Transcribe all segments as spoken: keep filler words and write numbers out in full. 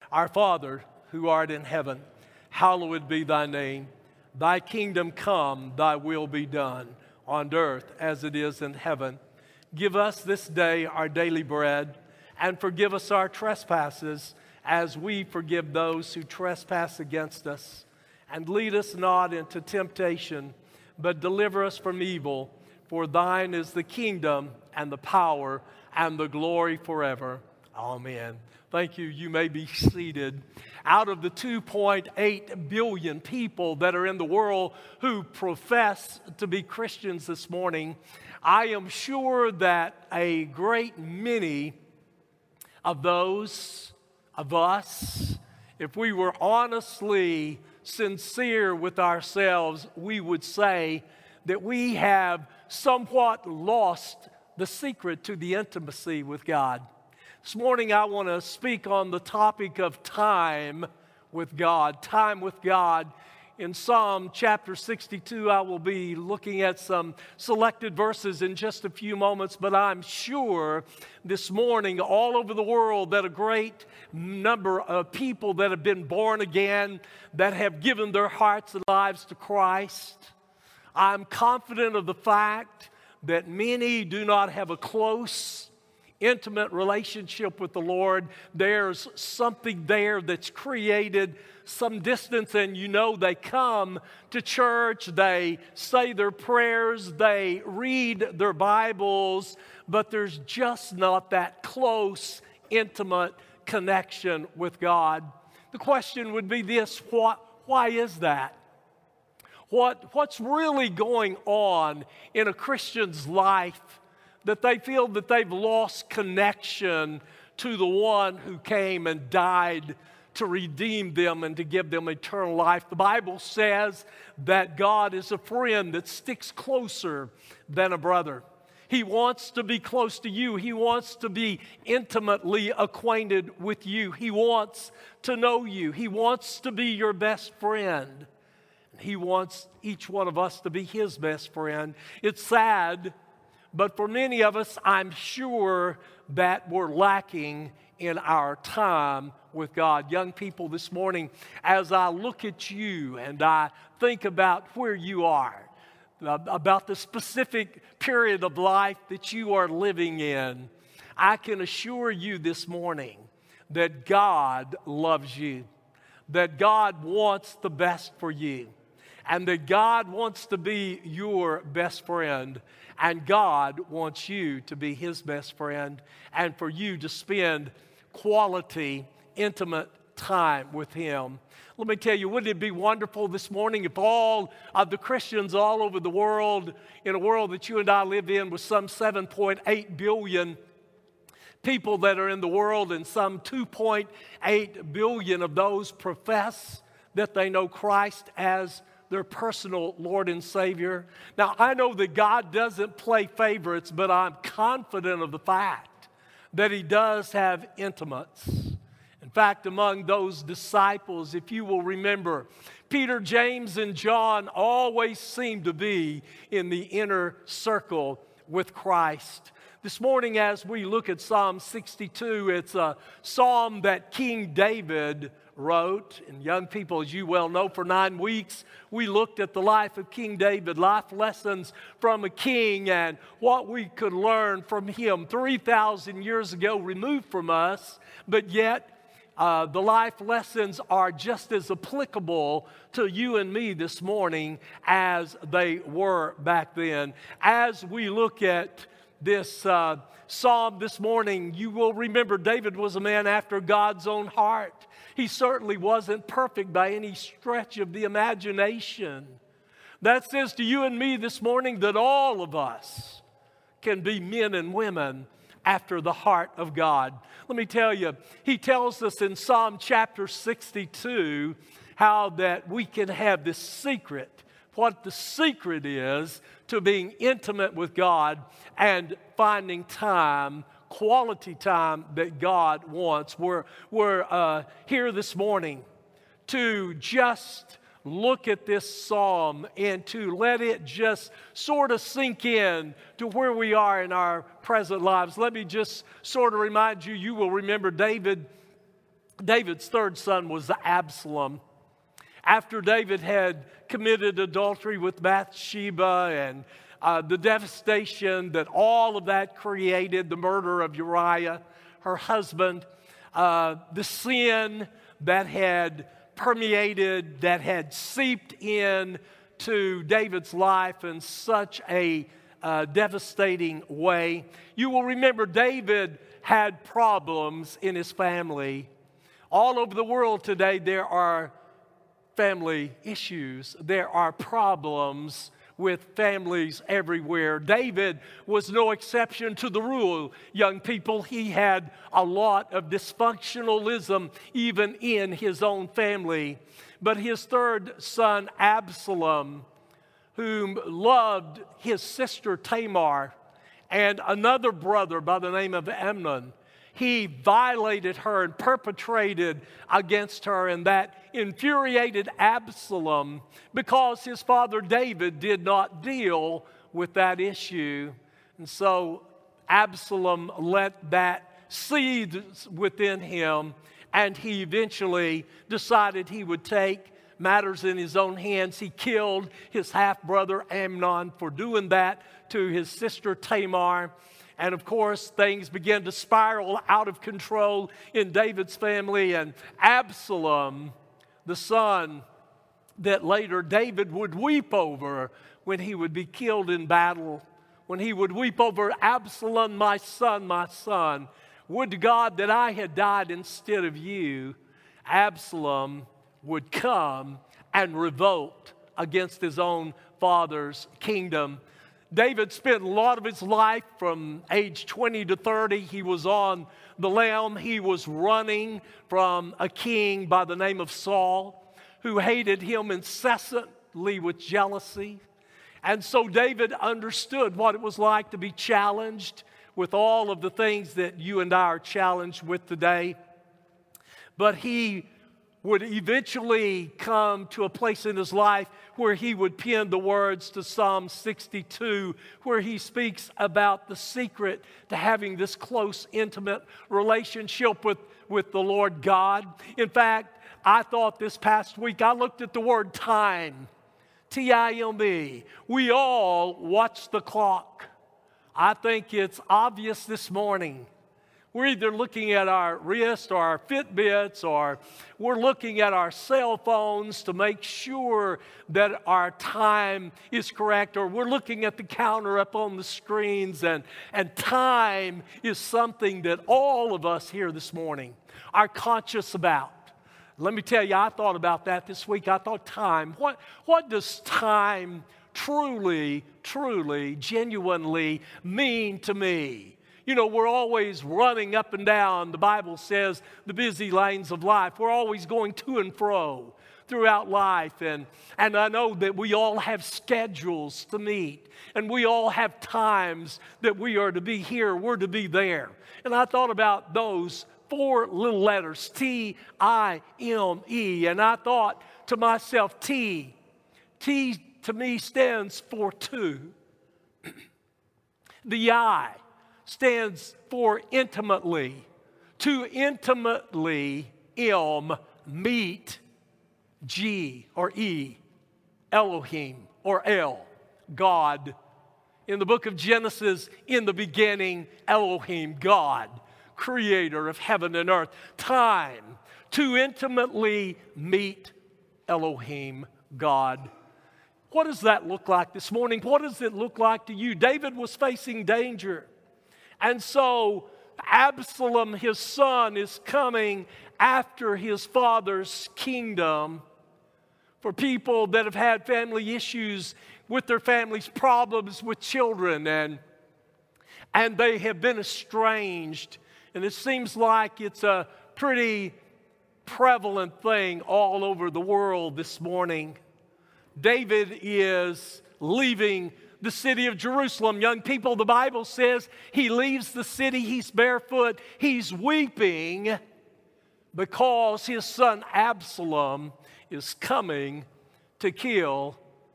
Our Father, who art in heaven, hallowed be thy name. Thy kingdom come, thy will be done, on earth as it is in heaven. Give us this day our daily bread, and forgive us our trespasses, as we forgive those who trespass against us. And lead us not into temptation, but deliver us from evil. For thine is the kingdom, and the power, and the glory forever. Amen. Thank you. You may be seated. Out of the two point eight billion people that are in the world who profess to be Christians this morning, I am sure that a great many of those of us, if we were honestly sincere with ourselves, we would say that we have somewhat lost the secret to the intimacy with God. This morning I want to speak on the topic of time with God. Time with God. In Psalm chapter sixty-two, I will be looking at some selected verses in just a few moments, but I'm sure this morning all over the world that a great number of people that have been born again, that have given their hearts and lives to Christ. I'm confident of the fact that many do not have a close, intimate relationship with the Lord. There's something there that's created some distance, and you know they come to church, they say their prayers, they read their Bibles, but there's just not that close, intimate connection with God. The question would be this: what, why is that? What, what's really going on in a Christian's life that they feel that they've lost connection to the one who came and died to redeem them and to give them eternal life? The Bible says that God is a friend that sticks closer than a brother. He wants to be close to you. He wants to be intimately acquainted with you. He wants to know you. He wants to be your best friend. He wants each one of us to be his best friend. It's sad, but for many of us, I'm sure that we're lacking in our time with God. Young people, this morning, as I look at you and I think about where you are, about the specific period of life that you are living in, I can assure you this morning that God loves you, that God wants the best for you, and that God wants to be your best friend, and God wants you to be his best friend, and for you to spend quality, intimate time with him. Let me tell you, wouldn't it be wonderful this morning if all of the Christians all over the world, in a world that you and I live in with some seven point eight billion people that are in the world, and some two point eight billion of those profess that they know Christ as their personal Lord and Savior. Now, I know that God doesn't play favorites, but I'm confident of the fact that he does have intimates. In fact, among those disciples, if you will remember, Peter, James, and John always seemed to be in the inner circle with Christ. This morning, as we look at Psalm sixty-two, it's a psalm that King David wrote. And young people, as you well know, for nine weeks, we looked at the life of King David, life lessons from a king and what we could learn from him three thousand years ago, removed from us, but yet uh, the life lessons are just as applicable to you and me this morning as they were back then. As we look at this uh, psalm this morning, you will remember David was a man after God's own heart. He certainly wasn't perfect by any stretch of the imagination. That says to you and me this morning that all of us can be men and women after the heart of God. Let me tell you, he tells us in Psalm chapter sixty-two how that we can have this secret, what the secret is to being intimate with God and finding time, quality time that God wants. We're, we're uh, here this morning to just look at this psalm and to let it just sort of sink in to where we are in our present lives. Let me just sort of remind you, you will remember David David's third son was Absalom. After David had committed adultery with Bathsheba and uh, the devastation that all of that created, the murder of Uriah, her husband, uh, the sin that had permeated, that had seeped in to David's life in such a uh, devastating way. You will remember David had problems in his family. All over the world today, there are family issues. There are problems with families everywhere. David was no exception to the rule. Young people, he had a lot of dysfunctionalism even in his own family. But his third son, Absalom, whom loved his sister Tamar and another brother by the name of Amnon, he violated her and perpetrated against her, and that infuriated Absalom because his father David did not deal with that issue. And so Absalom let that seed within him, and he eventually decided he would take matters in his own hands. He killed his half-brother Amnon for doing that to his sister Tamar. And of course, things began to spiral out of control in David's family. And Absalom, the son that later David would weep over when he would be killed in battle, when he would weep over Absalom, my son, my son, would to God that I had died instead of you. Absalom would come and revolt against his own father's kingdom. David spent a lot of his life from age twenty to thirty. He was on the lam. He was running from a king by the name of Saul, who hated him incessantly with jealousy. And so David understood what it was like to be challenged with all of the things that you and I are challenged with today. But he would eventually come to a place in his life where he would pen the words to Psalm sixty-two, where he speaks about the secret to having this close, intimate relationship with, with the Lord God. In fact, I thought this past week, I looked at the word time, T I M E. We all watch the clock. I think it's obvious this morning. We're either looking at our wrist or our Fitbits, or we're looking at our cell phones to make sure that our time is correct, or we're looking at the counter up on the screens, and, and time is something that all of us here this morning are conscious about. Let me tell you, I thought about that this week. I thought time, what, what does time truly, truly, genuinely mean to me? You know, we're always running up and down, the Bible says, the busy lanes of life. We're always going to and fro throughout life. And, and I know that we all have schedules to meet. And we all have times that we are to be here, we're to be there. And I thought about those four little letters, T I M E. And I thought to myself, T, T to me stands for two. The I stands for intimately. To intimately, M, meet, G or E, Elohim or El, God. In the book of Genesis, in the beginning, Elohim, God, creator of heaven and earth. Time, to intimately meet Elohim, God. What does that look like this morning? What does it look like to you? David was facing danger. And so Absalom, his son, is coming after his father's kingdom. For people that have had family issues with their families, problems with children, and, and they have been estranged. And it seems like it's a pretty prevalent thing all over the world this morning. David is leaving the city of Jerusalem. Young people, the Bible says he leaves the city, he's barefoot, he's weeping because his son Absalom is coming to kill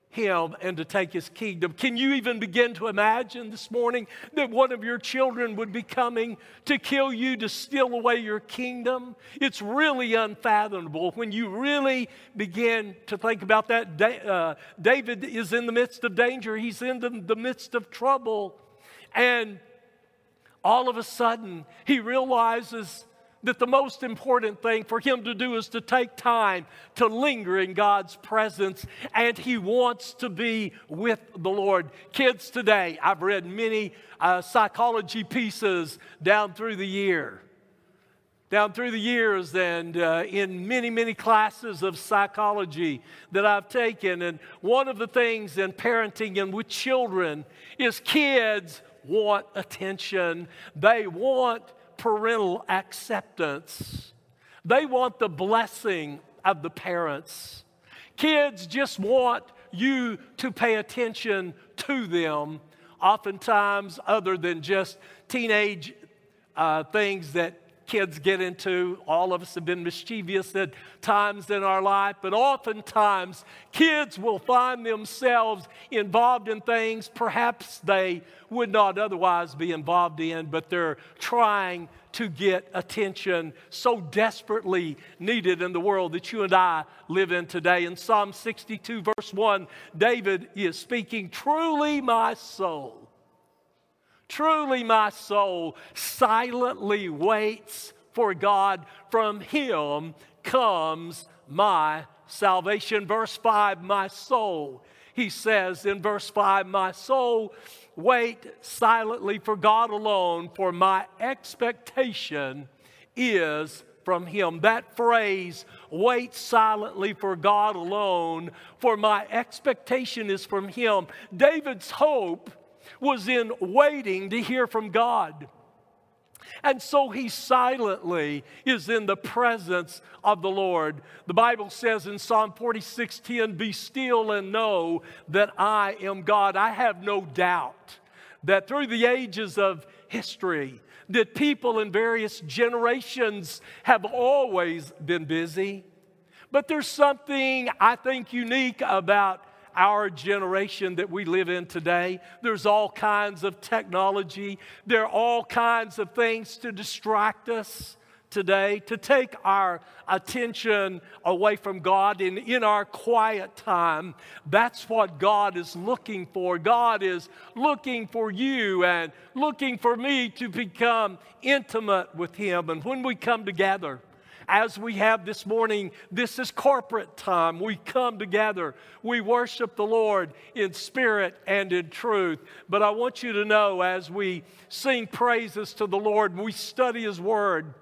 Him and to take His kingdom. Can you even begin to imagine this morning that one of your children would be coming to kill you, to steal away your kingdom? It's really unfathomable when you really begin to think about that. Da- uh, David is in the midst of danger. He's in the, the midst of trouble. And all of a sudden, he realizes that the most important thing for him to do is to take time to linger in God's presence, and he wants to be with the Lord. Kids today, I've read many uh, psychology pieces down through the year, down through the years, and uh, in many, many classes of psychology that I've taken. And one of the things in parenting and with children is kids want attention. They want parental acceptance. They want the blessing of the parents. Kids just want you to pay attention to them, oftentimes other than just teenage uh, things that kids get into. All of us have been mischievous at times in our life, but oftentimes kids will find themselves involved in things perhaps they would not otherwise be involved in, but they're trying to get attention so desperately needed in the world that you and I live in today. In Psalm sixty-two, verse one, David is speaking, "Truly my soul, truly my soul silently waits for God. From Him comes my salvation." Verse five, my soul, he says in verse five, my soul wait silently for God alone, for my expectation is from Him. That phrase, wait silently for God alone, for my expectation is from Him. David's hope was in waiting to hear from God. And so he silently is in the presence of the Lord. The Bible says in Psalm forty-six ten, "Be still and know that I am God." I have no doubt that through the ages of history, that people in various generations have always been busy. But there's something, I think, unique about our generation that we live in today. There's all kinds of technology. There are all kinds of things to distract us today, to take our attention away from God. And in our quiet time, that's what God is looking for. God is looking for you and looking for me to become intimate with Him. And when we come together, as we have this morning, this is corporate time. We come together. We worship the Lord in spirit and in truth. But I want you to know, as we sing praises to the Lord, we study His Word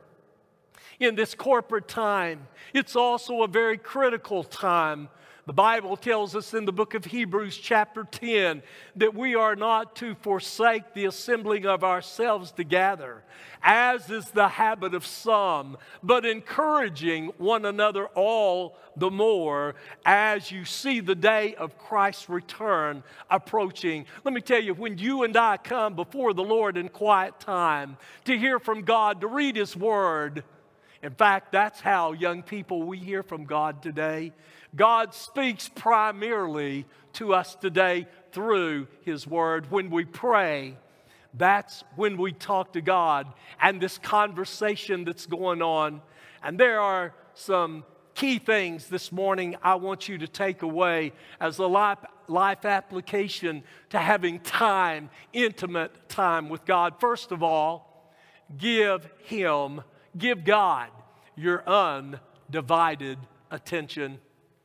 in this corporate time, it's also a very critical time. The Bible tells us in the book of Hebrews chapter ten that we are not to forsake the assembling of ourselves together, as is the habit of some, but encouraging one another all the more as you see the day of Christ's return approaching. Let me tell you, when you and I come before the Lord in quiet time to hear from God, to read His Word, in fact, that's how young people, we hear from God today. God speaks primarily to us today through His Word. When we pray, that's when we talk to God and this conversation that's going on. And there are some key things this morning I want you to take away as a life, life application to having time, intimate time with God. First of all, give Him, give God your undivided attention.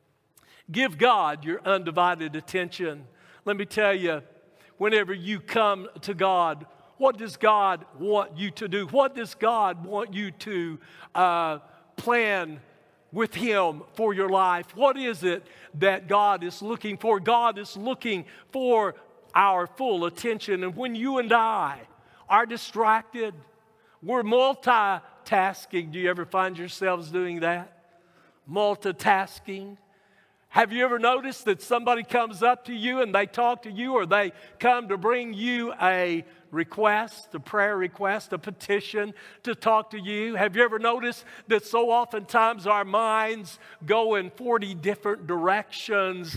Give God your undivided attention. Let me tell you, whenever you come to God, what does God want you to do? What does God want you to uh, plan with Him for your life? What is it that God is looking for? God is looking for our full attention. And when you and I are distracted, we're multitasking. Do you ever find yourselves doing that? Multitasking. Have you ever noticed that somebody comes up to you and they talk to you, or they come to bring you a request, a prayer request, a petition to talk to you? Have you ever noticed that so oftentimes our minds go in forty different directions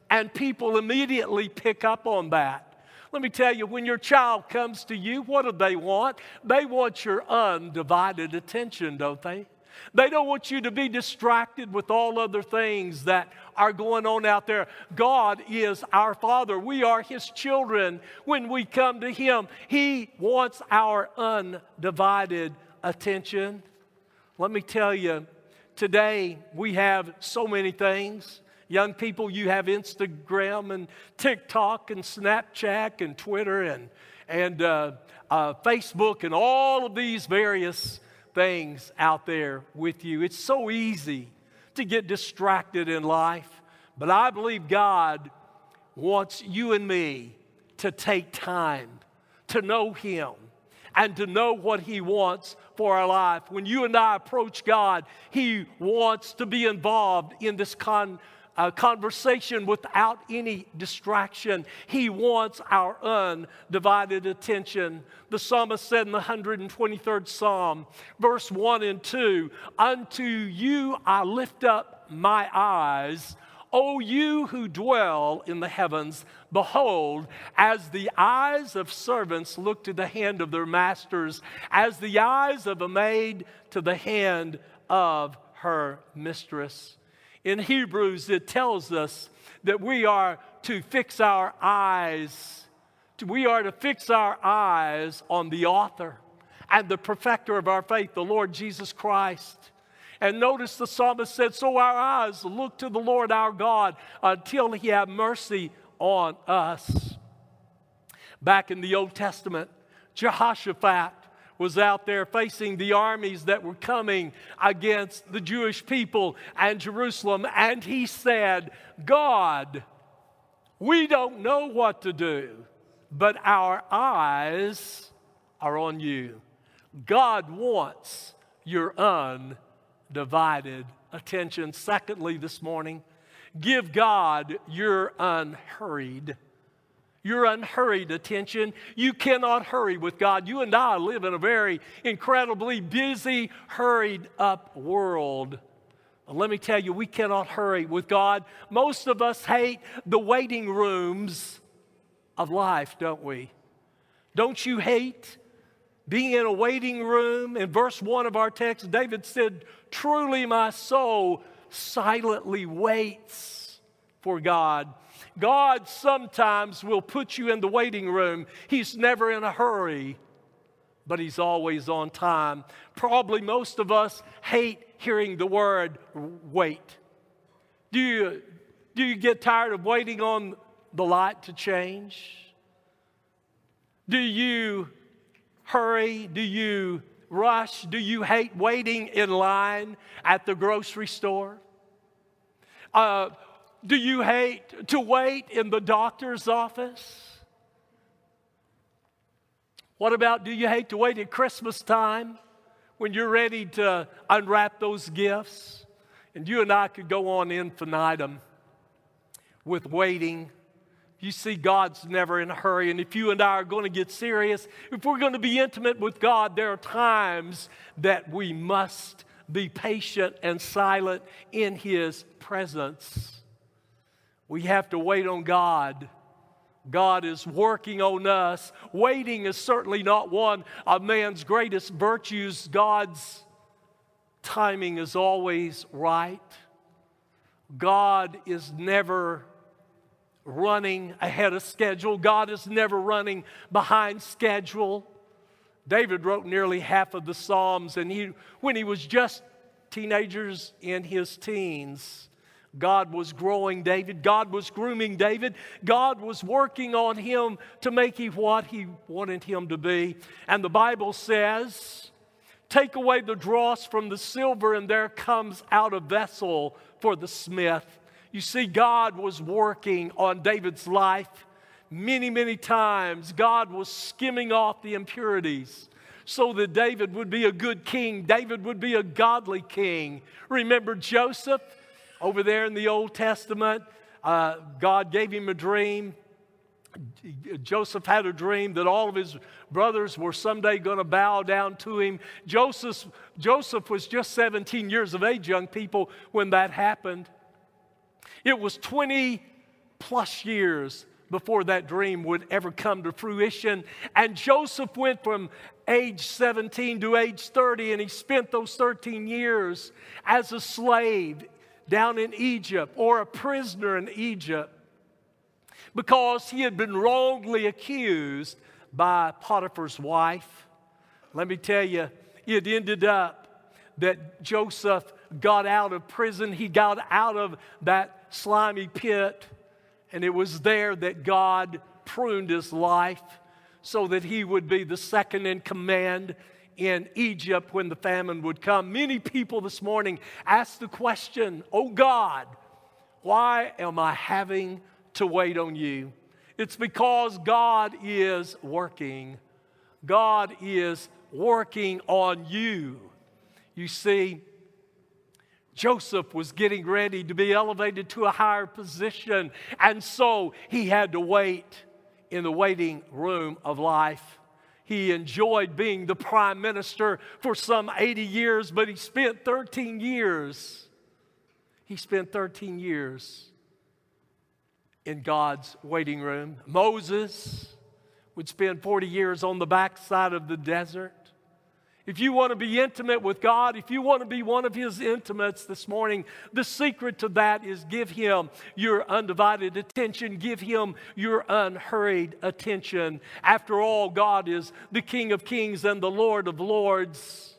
And people immediately pick up on that. Let me tell you, when your child comes to you, what do they want? They want your undivided attention, don't they? They don't want you to be distracted with all other things that are going on out there. God is our Father. We are His children. When we come to Him, He wants our undivided attention. Let me tell you, today we have so many things. Young people, you have Instagram and TikTok and Snapchat and Twitter and, and uh, uh, Facebook and all of these various things out there with you. It's so easy to get distracted in life, but I believe God wants you and me to take time to know Him and to know what He wants for our life. When you and I approach God, He wants to be involved in this con A conversation without any distraction. He wants our undivided attention. The psalmist said in the one hundred twenty-third Psalm, verse one and two, "Unto you I lift up my eyes, O you who dwell in the heavens. Behold, as the eyes of servants look to the hand of their masters, as the eyes of a maid to the hand of her mistress." In Hebrews, it tells us that we are to fix our eyes, we are to fix our eyes on the author and the perfecter of our faith, the Lord Jesus Christ. And notice the psalmist said, "So our eyes look to the Lord our God until He have mercy on us." Back in the Old Testament, Jehoshaphat was out there facing the armies that were coming against the Jewish people and Jerusalem. And he said, "God, we don't know what to do, but our eyes are on you." God wants your undivided attention. Secondly, this morning, give God your unhurried Your unhurried attention. You cannot hurry with God. You and I live in a very incredibly busy, hurried up world. But let me tell you, we cannot hurry with God. Most of us hate the waiting rooms of life, don't we? Don't you hate being in a waiting room? In verse one of our text, David said, "Truly my soul silently waits for God." God sometimes will put you in the waiting room. He's never in a hurry, but He's always on time. Probably most of us hate hearing the word wait. Do you, do you get tired of waiting on the light to change? Do you hurry? Do you rush? Do you hate waiting in line at the grocery store? Uh, Do you hate to wait in the doctor's office? What about, do you hate to wait at Christmas time when you're ready to unwrap those gifts? And you and I could go on infinitum with waiting. You see, God's never in a hurry. And if you and I are going to get serious, if we're going to be intimate with God, there are times that we must be patient and silent in His presence. We have to wait on God. God is working on us. Waiting is certainly not one of man's greatest virtues. God's timing is always right. God is never running ahead of schedule. God is never running behind schedule. David wrote nearly half of the Psalms, and he, when he was just teenagers in his teens, God was growing David. God was grooming David. God was working on him to make him what He wanted him to be. And the Bible says, "Take away the dross from the silver, and there comes out a vessel for the smith." You see, God was working on David's life many, many times. God was skimming off the impurities so that David would be a good king. David would be a godly king. Remember Joseph? Over there in the Old Testament, uh, God gave him a dream. Joseph had a dream that all of his brothers were someday going to bow down to him. Joseph, Joseph was just seventeen years of age, young people, when that happened. It was twenty plus years before that dream would ever come to fruition. And Joseph went from age seventeen to age thirty, and he spent those thirteen years as a slave down in Egypt, or a prisoner in Egypt, because he had been wrongly accused by Potiphar's wife. Let me tell you, it ended up that Joseph got out of prison. He got out of that slimy pit, and it was there that God pruned his life so that he would be the second in command in Egypt when the famine would come. Many people this morning ask the question, oh God, why am I having to wait on you? It's because God is working. God is working on you. You see, Joseph was getting ready to be elevated to a higher position, and so he had to wait in the waiting room of life. He enjoyed being the prime minister for some eighty years, but he spent thirteen years. He spent thirteen years in God's waiting room. Moses would spend forty years on the backside of the desert. If you want to be intimate with God, if you want to be one of His intimates this morning, the secret to that is give Him your undivided attention. Give Him your unhurried attention. After all, God is the King of Kings and the Lord of Lords.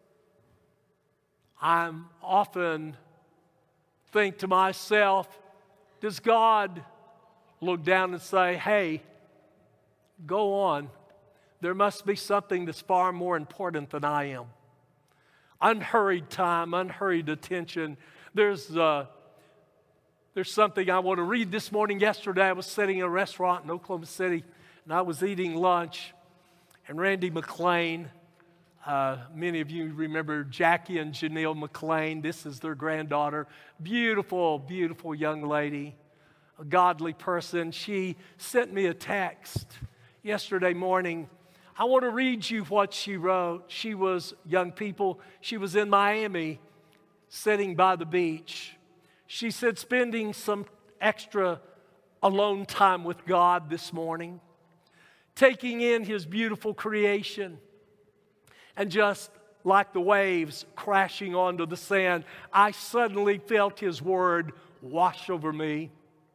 I'm often think to myself, does God look down and say, hey, go on. There must be something that's far more important than I am. Unhurried time, unhurried attention. There's, uh, there's something I want to read this morning. Yesterday I was sitting in a restaurant in Oklahoma City, and I was eating lunch. And Randy McLean, uh, many of you remember Jackie and Janelle McLean. This is their granddaughter. Beautiful, beautiful young lady, a godly person. She sent me a text yesterday morning. I want to read you what she wrote. She was, young people, she was in Miami sitting by the beach. She said, spending some extra alone time with God this morning, taking in His beautiful creation, and just like the waves crashing onto the sand, I suddenly felt His word wash over me.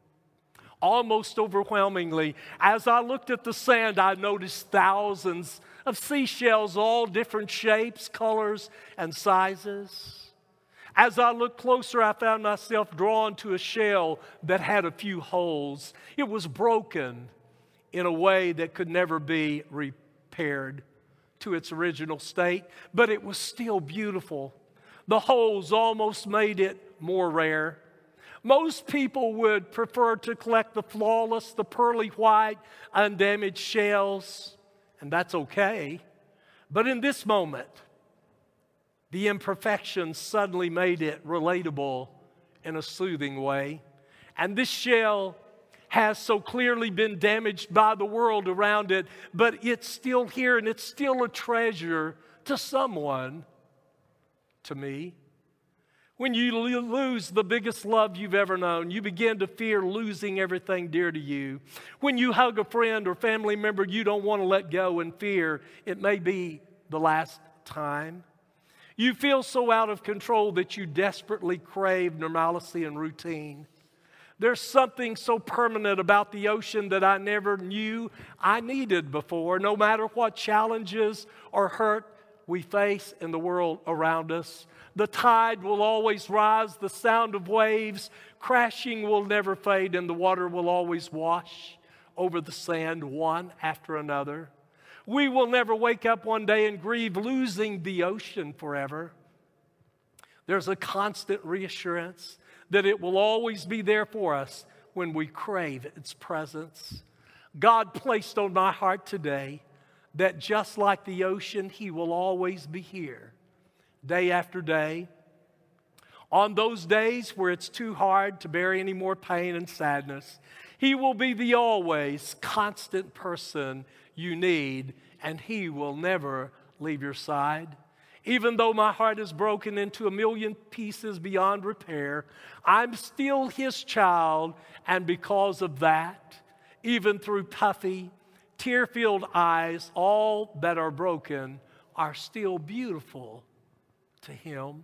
Almost overwhelmingly. As I looked at the sand, I noticed thousands of seashells, all different shapes, colors, and sizes. As I looked closer, I found myself drawn to a shell that had a few holes. It was broken in a way that could never be repaired to its original state, but it was still beautiful. The holes almost made it more rare. Most people would prefer to collect the flawless, the pearly white, undamaged shells, and that's okay. But in this moment, the imperfections suddenly made it relatable in a soothing way. And this shell has so clearly been damaged by the world around it, but it's still here and it's still a treasure to someone, to me. When you lose the biggest love you've ever known, you begin to fear losing everything dear to you. When you hug a friend or family member you don't want to let go in fear, it may be the last time. You feel so out of control that you desperately crave normalcy and routine. There's something so permanent about the ocean that I never knew I needed before. No matter what challenges or hurt we face in the world around us, the tide will always rise, the sound of waves crashing will never fade, and the water will always wash over the sand one after another. We will never wake up one day and grieve losing the ocean forever. There's a constant reassurance that it will always be there for us when we crave its presence. God placed on my heart today that just like the ocean, He will always be here, day after day. On those days where it's too hard to bear any more pain and sadness, He will be the always constant person you need, and He will never leave your side. Even though my heart is broken into a million pieces beyond repair, I'm still his child, and because of that, even through puffy, tear-filled eyes, all that are broken are still beautiful to him.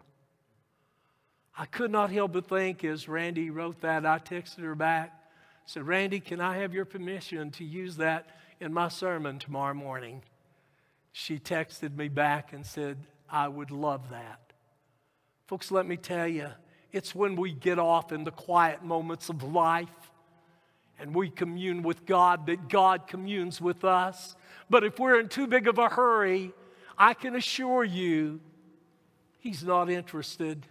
I could not help but think as Randy wrote that, I texted her back, said, Randy, can I have your permission to use that in my sermon tomorrow morning? She texted me back and said, I would love that. Folks, let me tell you, it's when we get off in the quiet moments of life and we commune with God that God communes with us. But if we're in too big of a hurry, I can assure you, he's not interested.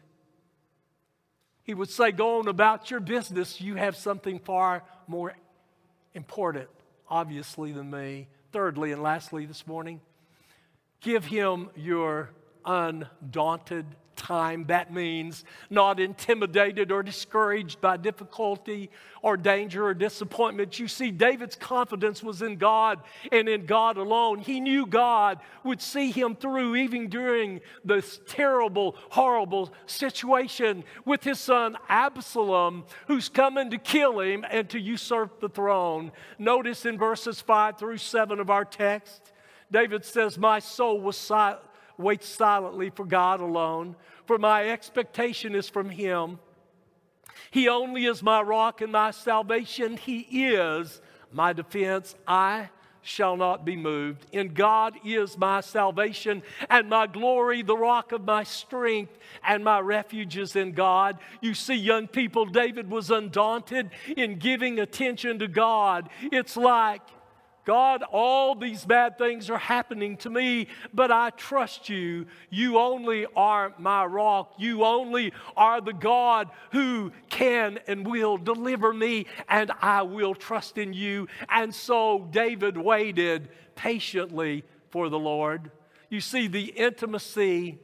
He would say, go on about your business. You have something far more important, obviously, than me. Thirdly and lastly this morning, give him your undaunted time. That means not intimidated or discouraged by difficulty or danger or disappointment. You see, David's confidence was in God and in God alone. He knew God would see him through even during this terrible, horrible situation with his son Absalom, who's coming to kill him and to usurp the throne. Notice in verses five through seven of our text, David says, my soul was silent. Wait silently for God alone, for my expectation is from him. He only is my rock and my salvation. He is my defense. I shall not be moved. In God is my salvation and my glory, the rock of my strength, and my refuge is in God. You see, young people, David was undaunted in giving attention to God. It's like, God, all these bad things are happening to me, but I trust you. You only are my rock. You only are the God who can and will deliver me, and I will trust in you. And so David waited patiently for the Lord. You see, the intimacy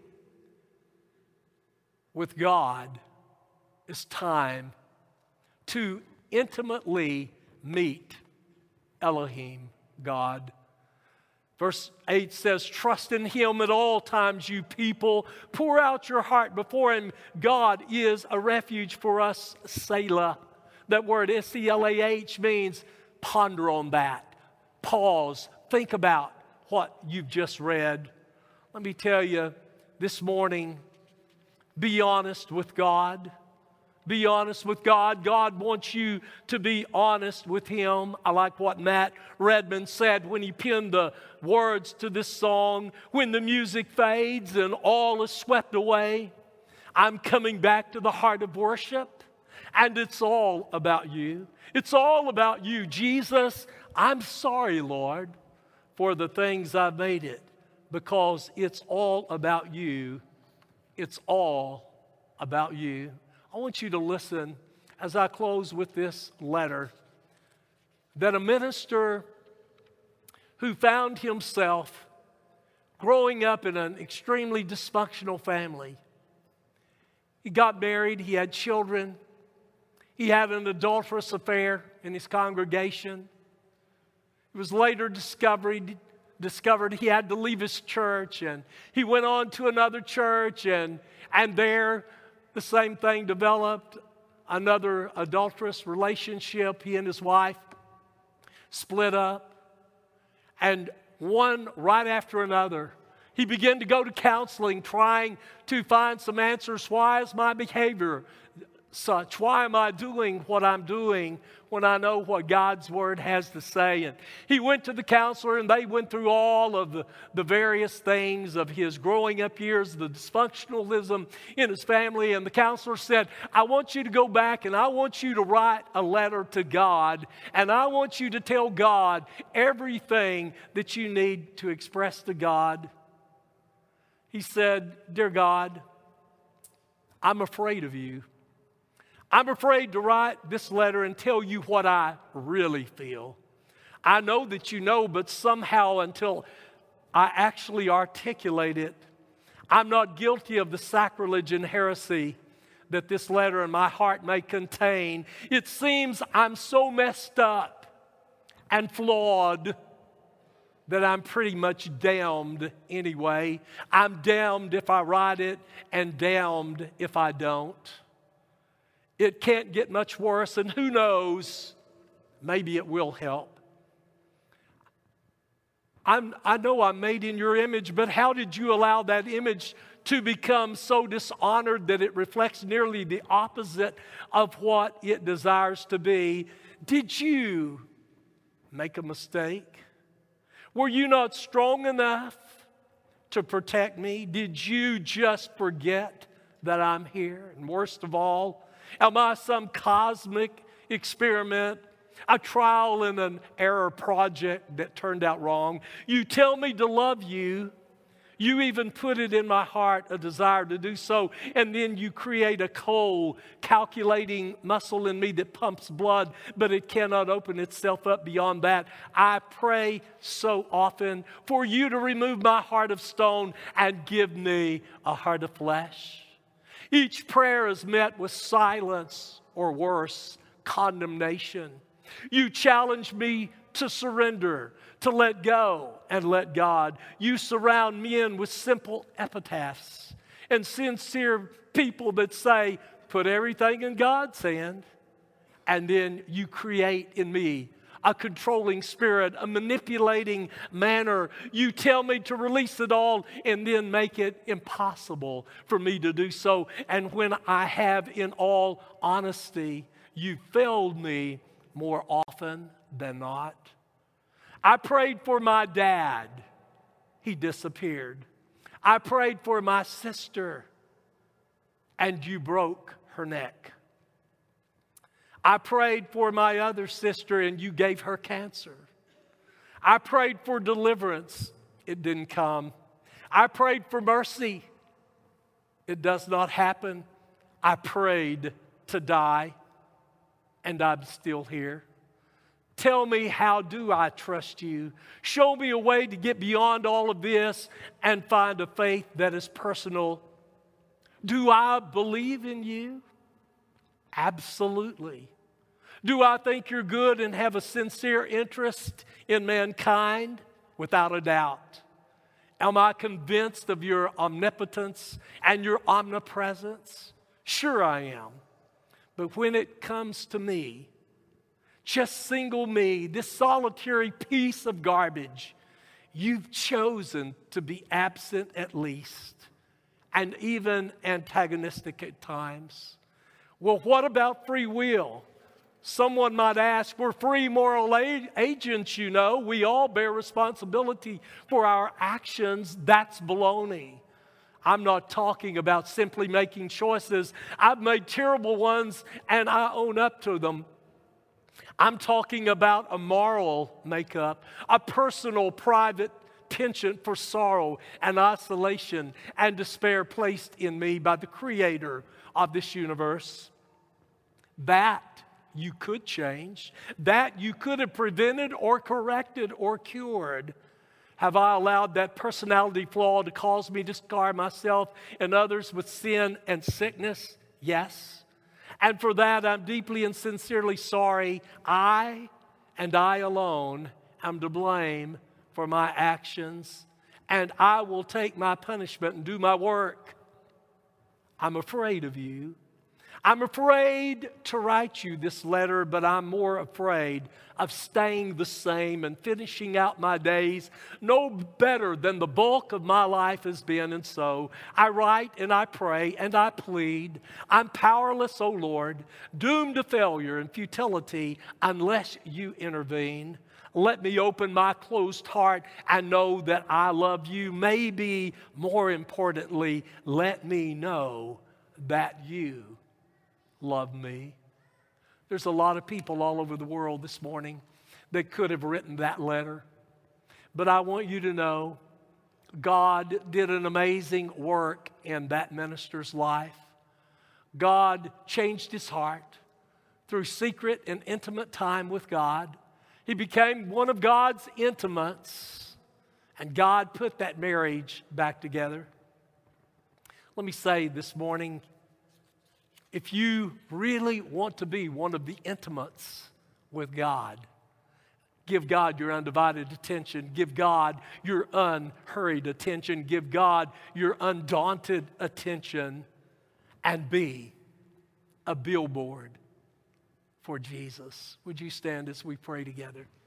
with God is time to intimately meet Elohim, God. Verse eight says, trust in him at all times, you people. Pour out your heart before him. God is a refuge for us, Selah. That word S E L A H means ponder on that. Pause. Think about what you've just read. Let me tell you, this morning, be honest with God. Be honest with God. God wants you to be honest with him. I like what Matt Redman said when he penned the words to this song. When the music fades and all is swept away, I'm coming back to the heart of worship. And it's all about you. It's all about you. Jesus, I'm sorry, Lord, for the things I've made it, because it's all about you. It's all about you. I want you to listen as I close with this letter that a minister who found himself growing up in an extremely dysfunctional family. He got married, he had children, he had an adulterous affair in his congregation. It was later discovered, discovered he had to leave his church, and he went on to another church, and, and there the same thing developed, another adulterous relationship. He and his wife split up. And one right after another, he began to go to counseling, trying to find some answers. Why is my behavior such? Why am I doing what I'm doing when I know what God's Word has to say? And he went to the counselor, and they went through all of the, the various things of his growing up years, the dysfunctionalism in his family. And the counselor said, I want you to go back and I want you to write a letter to God, and I want you to tell God everything that you need to express to God. He said, Dear God, I'm afraid of you. I'm afraid to write this letter and tell you what I really feel. I know that you know, but somehow until I actually articulate it, I'm not guilty of the sacrilege and heresy that this letter in my heart may contain. It seems I'm so messed up and flawed that I'm pretty much damned anyway. I'm damned if I write it and damned if I don't. It can't get much worse, and who knows, maybe it will help. I'm, I know I'm made in your image, but how did you allow that image to become so dishonored that it reflects nearly the opposite of what it desires to be? Did you make a mistake? Were you not strong enough to protect me? Did you just forget that I'm here? And worst of all, am I some cosmic experiment, a trial and an error project that turned out wrong? You tell me to love you. You even put it in my heart, a desire to do so, and then you create a cold, calculating muscle in me that pumps blood, but it cannot open itself up beyond that. I pray so often for you to remove my heart of stone and give me a heart of flesh. Each prayer is met with silence, or worse, condemnation. You challenge me to surrender, to let go and let God. You surround men with simple epitaphs and sincere people that say, put everything in God's hand. And then you create in me a controlling spirit, a manipulating manner. You tell me to release it all and then make it impossible for me to do so. And when I have, in all honesty, you failed me more often than not. I prayed for my dad. He disappeared. I prayed for my sister, and you broke her neck. I prayed for my other sister, and you gave her cancer. I prayed for deliverance. It didn't come. I prayed for mercy. It does not happen. I prayed to die, and I'm still here. Tell me, how do I trust you? Show me a way to get beyond all of this and find a faith that is personal. Do I believe in you? Absolutely. Do I think you're good and have a sincere interest in mankind? Without a doubt. Am I convinced of your omnipotence and your omnipresence? Sure I am. But when it comes to me, just single me, this solitary piece of garbage, you've chosen to be absent at least, and even antagonistic at times. Well, what about free will? Someone might ask, we're free moral agents, you know. We all bear responsibility for our actions. That's baloney. I'm not talking about simply making choices. I've made terrible ones, and I own up to them. I'm talking about a moral makeup, a personal, private penchant for sorrow and isolation and despair placed in me by the Creator of this universe. That you could change. That you could have prevented or corrected or cured. Have I allowed that personality flaw to cause me to scar myself and others with sin and sickness? Yes. And for that, I'm deeply and sincerely sorry. I, and I alone, am to blame for my actions, and I will take my punishment and do my work. I'm afraid of you. I'm afraid to write you this letter, but I'm more afraid of staying the same and finishing out my days no better than the bulk of my life has been. And so I write and I pray and I plead. I'm powerless, O Lord, doomed to failure and futility unless you intervene. Let me open my closed heart and know that I love you. Maybe more importantly, let me know that you love me. There's a lot of people all over the world this morning that could have written that letter. But I want you to know God did an amazing work in that minister's life. God changed his heart through secret and intimate time with God. He became one of God's intimates, and God put that marriage back together. Let me say this morning, if you really want to be one of the intimates with God, Give God your undivided attention. Give God your unhurried attention. Give God your undaunted attention. And be a billboard for Jesus. Would you stand as we pray together?